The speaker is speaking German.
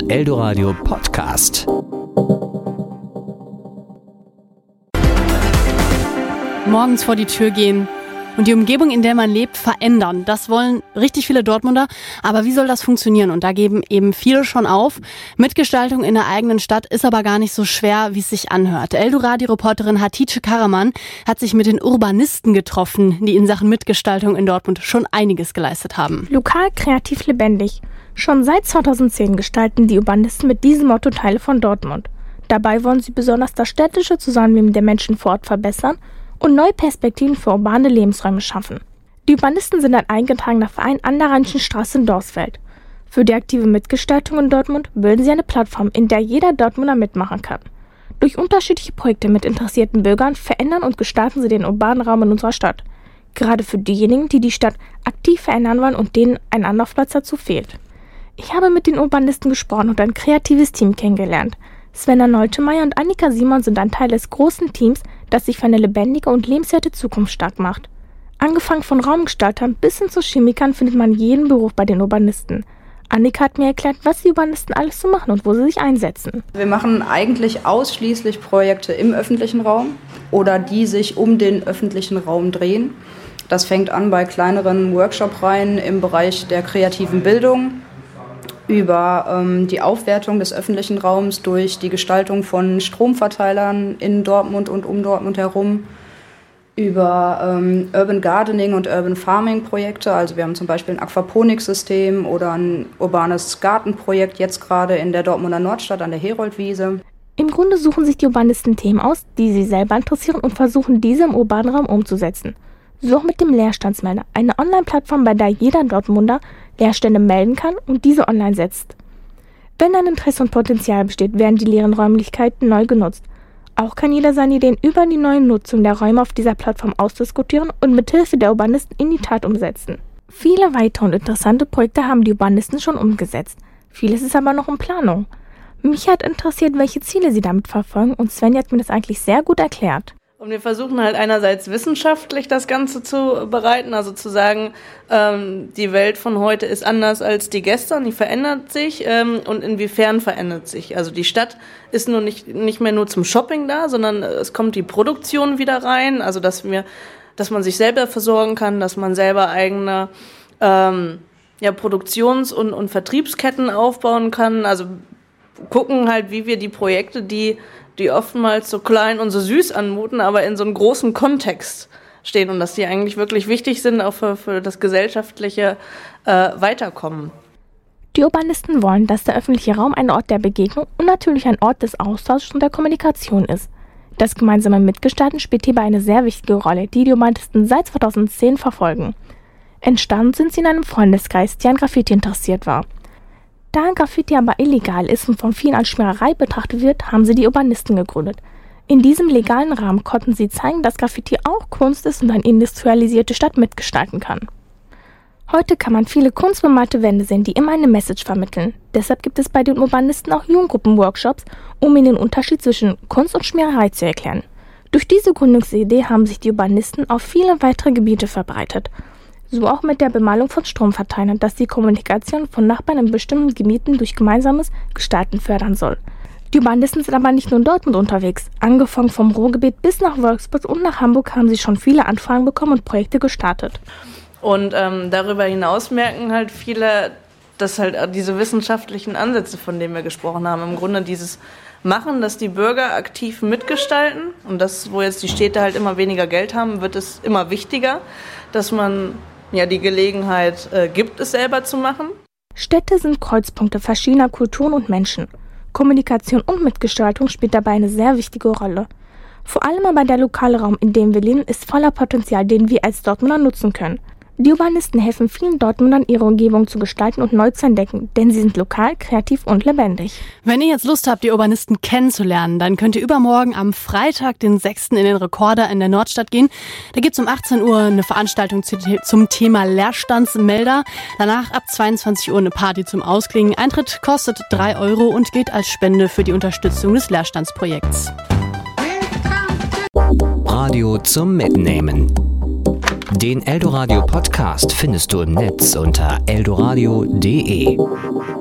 Eldoradio Podcast. Morgens vor die Tür gehen und die Umgebung, in der man lebt, verändern. Das wollen richtig viele Dortmunder. Aber wie soll das funktionieren? Und da geben eben viele schon auf. Mitgestaltung in der eigenen Stadt ist aber gar nicht so schwer, wie es sich anhört. Eldoradio-Reporterin Hatice Karaman hat sich mit den Urbanisten getroffen, die in Sachen Mitgestaltung in Dortmund schon einiges geleistet haben. Lokal, kreativ, lebendig. Schon seit 2010 gestalten die Urbanisten mit diesem Motto Teile von Dortmund. Dabei wollen sie besonders das städtische Zusammenleben der Menschen vor Ort verbessern und neue Perspektiven für urbane Lebensräume schaffen. Die Urbanisten sind ein eingetragener Verein an der Rheinischen Straße in Dorsfeld. Für die aktive Mitgestaltung in Dortmund bilden sie eine Plattform, in der jeder Dortmunder mitmachen kann. Durch unterschiedliche Projekte mit interessierten Bürgern verändern und gestalten sie den urbanen Raum in unserer Stadt. Gerade für diejenigen, die die Stadt aktiv verändern wollen und denen ein Anlaufplatz dazu fehlt. Ich habe mit den Urbanisten gesprochen und ein kreatives Team kennengelernt. Svenna Neutemeyer und Annika Simon sind ein Teil des großen Teams, das sich für eine lebendige und lebenswerte Zukunft stark macht. Angefangen von Raumgestaltern bis hin zu Chemikern findet man jeden Beruf bei den Urbanisten. Annika hat mir erklärt, was die Urbanisten alles so machen und wo sie sich einsetzen. Wir machen eigentlich ausschließlich Projekte im öffentlichen Raum oder die sich um den öffentlichen Raum drehen. Das fängt an bei kleineren Workshop-Reihen im Bereich der kreativen Bildung, über die Aufwertung des öffentlichen Raums durch die Gestaltung von Stromverteilern in Dortmund und um Dortmund herum, über Urban Gardening und Urban Farming Projekte. Also wir haben zum Beispiel ein Aquaponiksystem oder ein urbanes Gartenprojekt jetzt gerade in der Dortmunder Nordstadt an der Heroldwiese. Im Grunde suchen sich die Urbanisten Themen aus, die sie selber interessieren und versuchen, diese im urbanen Raum umzusetzen. So auch mit dem Leerstandsmelder, eine Online-Plattform, bei der jeder Dortmunder Leerstände melden kann und diese online setzt. Wenn ein Interesse und Potenzial besteht, werden die leeren Räumlichkeiten neu genutzt. Auch kann jeder seine Ideen über die neue Nutzung der Räume auf dieser Plattform ausdiskutieren und mithilfe der Urbanisten in die Tat umsetzen. Viele weitere und interessante Projekte haben die Urbanisten schon umgesetzt. Vieles ist aber noch in Planung. Mich hat interessiert, welche Ziele sie damit verfolgen, und Sven hat mir das eigentlich sehr gut erklärt. Und wir versuchen halt einerseits wissenschaftlich das Ganze zu bereiten, also zu sagen, die Welt von heute ist anders als die gestern, die verändert sich und inwiefern verändert sich. Also die Stadt ist nur nicht mehr nur zum Shopping da, sondern es kommt die Produktion wieder rein, also dass man sich selber versorgen kann, dass man selber eigene Produktions- und Vertriebsketten aufbauen kann, also gucken halt, wie wir die Projekte, die oftmals so klein und so süß anmuten, aber in so einem großen Kontext stehen und dass die eigentlich wirklich wichtig sind, auch für das gesellschaftliche Weiterkommen. Die Urbanisten wollen, dass der öffentliche Raum ein Ort der Begegnung und natürlich ein Ort des Austauschs und der Kommunikation ist. Das gemeinsame Mitgestalten spielt hierbei eine sehr wichtige Rolle, die die Urbanisten seit 2010 verfolgen. Entstanden sind sie in einem Freundeskreis, der an Graffiti interessiert war. Da Graffiti aber illegal ist und von vielen als Schmiererei betrachtet wird, haben sie die Urbanisten gegründet. In diesem legalen Rahmen konnten sie zeigen, dass Graffiti auch Kunst ist und eine industrialisierte Stadt mitgestalten kann. Heute kann man viele kunstbemalte Wände sehen, die immer eine Message vermitteln. Deshalb gibt es bei den Urbanisten auch Jugendgruppen-Workshops, um ihnen den Unterschied zwischen Kunst und Schmiererei zu erklären. Durch diese Gründungsidee haben sich die Urbanisten auf viele weitere Gebiete verbreitet. So auch mit der Bemalung von Stromverteilern, das die Kommunikation von Nachbarn in bestimmten Gebieten durch gemeinsames Gestalten fördern soll. Die Urbanisten sind aber nicht nur in Dortmund unterwegs. Angefangen vom Ruhrgebiet bis nach Wolfsburg und nach Hamburg haben sie schon viele Anfragen bekommen und Projekte gestartet. Und darüber hinaus merken halt viele, dass halt diese wissenschaftlichen Ansätze, von denen wir gesprochen haben, im Grunde dieses Machen, dass die Bürger aktiv mitgestalten und das, wo jetzt die Städte halt immer weniger Geld haben, wird es immer wichtiger, dass man die Gelegenheit gibt, es selber zu machen. Städte sind Kreuzpunkte verschiedener Kulturen und Menschen. Kommunikation und Mitgestaltung spielt dabei eine sehr wichtige Rolle. Vor allem aber der lokale Raum, in dem wir leben, ist voller Potenzial, den wir als Dortmunder nutzen können. Die Urbanisten helfen vielen Dortmundern, ihre Umgebung zu gestalten und neu zu entdecken, denn sie sind lokal, kreativ und lebendig. Wenn ihr jetzt Lust habt, die Urbanisten kennenzulernen, dann könnt ihr übermorgen am Freitag, den 6. in den Rekorder in der Nordstadt gehen. Da gibt's um 18 Uhr eine Veranstaltung zum Thema Leerstandsmelder. Danach ab 22 Uhr eine Party zum Ausklingen. Eintritt kostet 3 € und geht als Spende für die Unterstützung des Leerstandsprojekts. Radio zum Mitnehmen. Den Eldoradio Podcast findest du im Netz unter eldoradio.de.